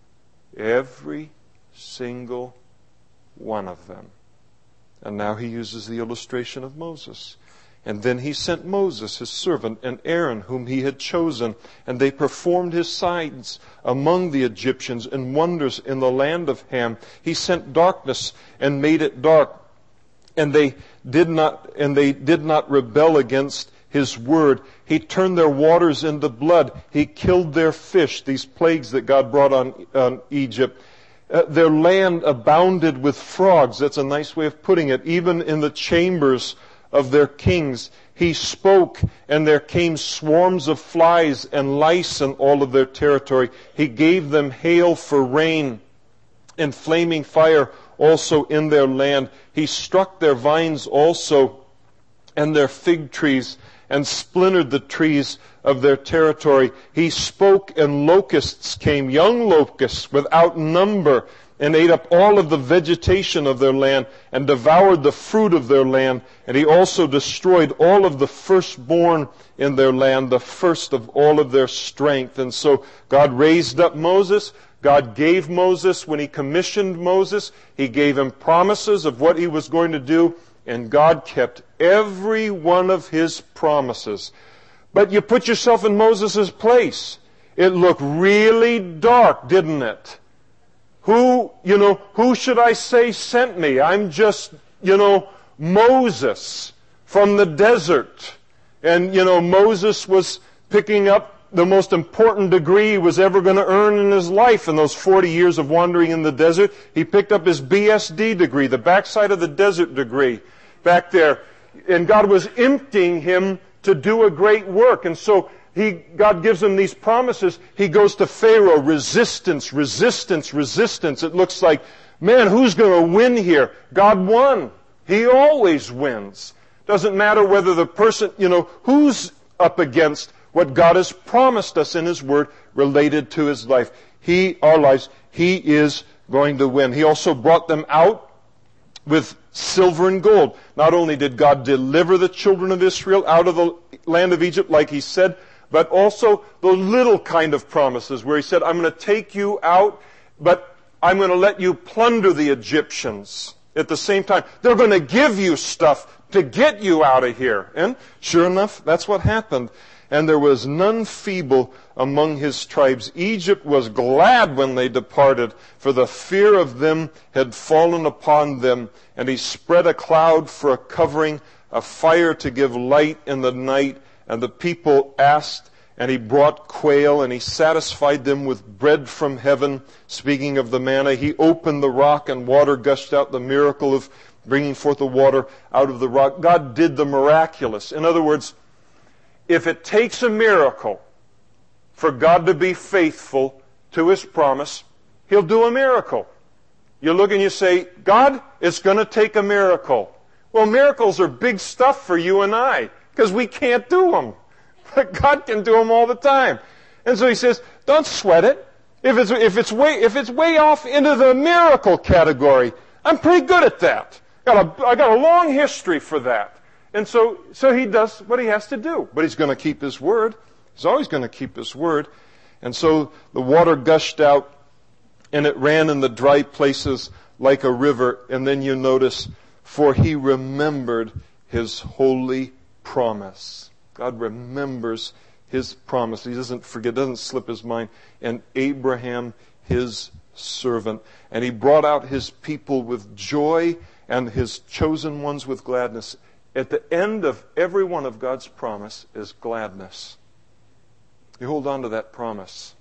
Every single one of them. And now he uses the illustration of Moses. And then he sent Moses, his servant, and Aaron, whom he had chosen, and they performed his signs among the Egyptians and wonders in the land of Ham. He sent darkness and made it dark, and they did not rebel against his word. He turned their waters into blood. He killed their fish, these plagues that God brought on Egypt. Their land abounded with frogs. That's a nice way of putting it. Even in the chambers of their kings, he spoke, and there came swarms of flies and lice in all of their territory. He gave them hail for rain and flaming fire also in their land. He struck their vines also and their fig trees, and splintered the trees of their territory. He spoke, and locusts came, young locusts without number, and ate up all of the vegetation of their land, and devoured the fruit of their land. And he also destroyed all of the firstborn in their land, the first of all of their strength. And so God raised up Moses. God gave Moses, when he commissioned Moses, he gave him promises of what he was going to do, and God kept every one of his promises. But you put yourself in Moses' place. It looked really dark, didn't it? Who should I say sent me? I'm just, Moses from the desert. And, Moses was picking up the most important degree he was ever going to earn in his life in those 40 years of wandering in the desert. He picked up his BSD degree, the backside of the desert degree, back there. And God was emptying him to do a great work. And so God gives him these promises. He goes to Pharaoh, resistance, resistance, resistance. It looks like, man, who's going to win here? God won. He always wins. Doesn't matter whether the person, who's up against what God has promised us in His Word related to His life. Our lives, He is going to win. He also brought them out with silver and gold. Not only did God deliver the children of Israel out of the land of Egypt, like He said, but also the little kind of promises where He said, I'm going to take you out, but I'm going to let you plunder the Egyptians. At the same time, they're going to give you stuff to get you out of here. And sure enough, that's what happened. And there was none feeble among his tribes. Egypt was glad when they departed, for the fear of them had fallen upon them. And he spread a cloud for a covering, a fire to give light in the night. And the people asked, and he brought quail, and he satisfied them with bread from heaven. Speaking of the manna, he opened the rock, and water gushed out, the miracle of bringing forth the water out of the rock. God did the miraculous. In other words, if it takes a miracle for God to be faithful to His promise, He'll do a miracle. You look and you say, God, it's going to take a miracle. Well, miracles are big stuff for you and I, because we can't do them. But God can do them all the time. And so He says, don't sweat it. If it's way off into the miracle category, I'm pretty good at that. I got a long history for that. And so He does what He has to do. But He's going to keep His word. He's always going to keep His word. And so the water gushed out, and it ran in the dry places like a river. And then you notice, for He remembered His holy promise. God remembers His promise. He doesn't forget, doesn't slip His mind. And Abraham, His servant. And He brought out His people with joy, and His chosen ones with gladness. At the end of every one of God's promise is gladness. You hold on to that promise.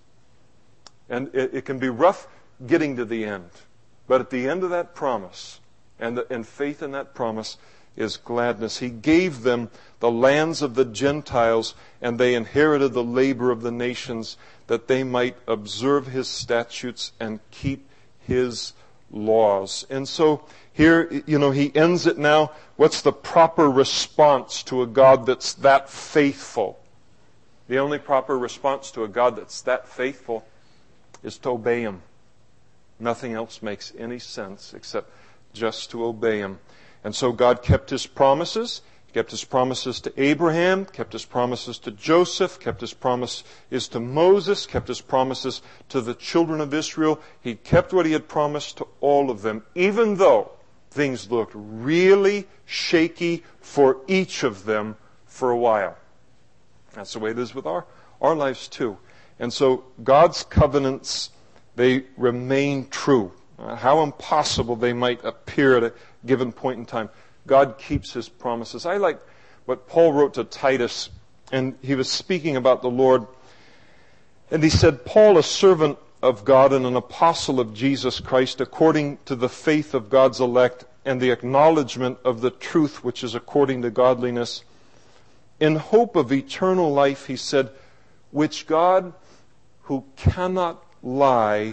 And it can be rough getting to the end. But at the end of that promise, and faith in that promise, is gladness. He gave them the lands of the Gentiles, and they inherited the labor of the nations, that they might observe His statutes and keep His laws. And so here, he ends it now. What's the proper response to a God that's that faithful? The only proper response to a God that's that faithful is to obey Him. Nothing else makes any sense except just to obey Him. And so God kept His promises. He kept His promises to Abraham, kept His promises to Joseph, kept His promises to Moses, kept His promises to the children of Israel. He kept what He had promised to all of them, even though things looked really shaky for each of them for a while. That's the way it is with our lives too. And so God's covenants, they remain true. How impossible they might appear at a given point in time. God keeps His promises. I like what Paul wrote to Titus, and he was speaking about the Lord. And he said, Paul, a servant of God and an apostle of Jesus Christ, according to the faith of God's elect and the acknowledgement of the truth which is according to godliness, in hope of eternal life, he said, which God, who cannot lie,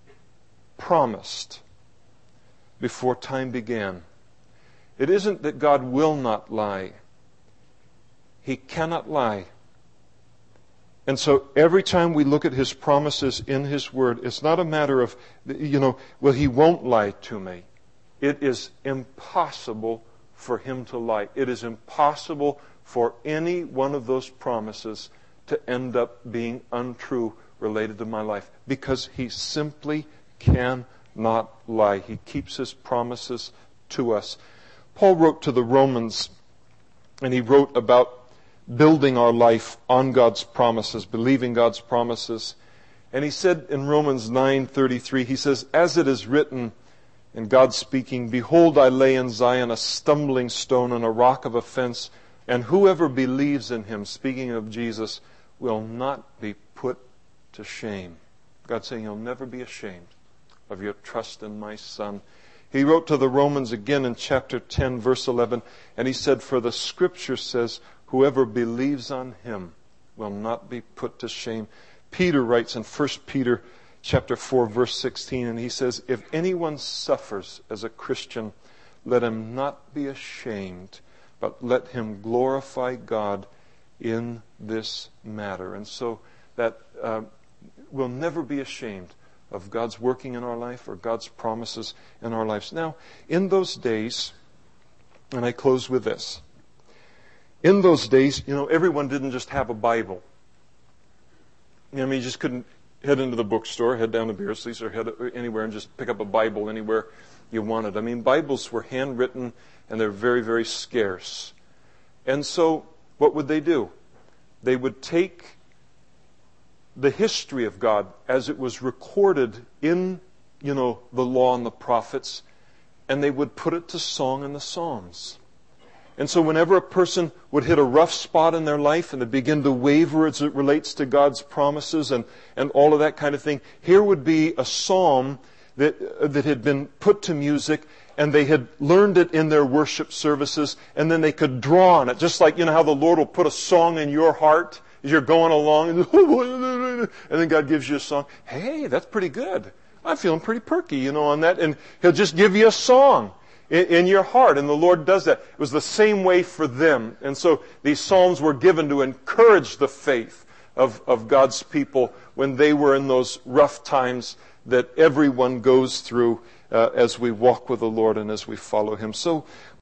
promised before time began. It isn't that God will not lie. He cannot lie. And so every time we look at His promises in His Word, it's not a matter of, well, He won't lie to me. It is impossible for Him to lie. It is impossible for any one of those promises to end up being untrue related to my life, because He simply cannot lie. He keeps His promises to us. Paul wrote to the Romans, and he wrote about building our life on God's promises, believing God's promises. And he said in Romans 9:33, he says, as it is written, and God speaking, behold, I lay in Zion a stumbling stone and a rock of offense, and whoever believes in Him, speaking of Jesus, will not be put to shame. God's saying you'll never be ashamed of your trust in my Son. He wrote to the Romans again in chapter 10, verse 11, and he said, for the Scripture says, whoever believes on Him will not be put to shame. Peter writes in 1 Peter chapter 4, verse 16, and he says, if anyone suffers as a Christian, let him not be ashamed, but let him glorify God in this matter. And so that we'll never be ashamed of God's working in our life or God's promises in our lives. Now, in those days, and I close with this, in those days, everyone didn't just have a Bible. You just couldn't head into the bookstore, head down to Beersley's, or head anywhere and just pick up a Bible anywhere you wanted. Bibles were handwritten, and they're very, very scarce. And so, what would they do? They would take the history of God as it was recorded in, the law and the prophets, and they would put it to song in the Psalms. And so whenever a person would hit a rough spot in their life and they begin to waver as it relates to God's promises and all of that kind of thing, here would be a psalm that had been put to music, and they had learned it in their worship services, and then they could draw on it. Just like, how the Lord will put a song in your heart as you're going along, and then God gives you a song. Hey, that's pretty good. I'm feeling pretty perky, on that. And He'll just give you a song in your heart, and the Lord does that. It was the same way for them. And so these psalms were given to encourage the faith of God's people when they were in those rough times that everyone goes through as we walk with the Lord and as we follow Him. So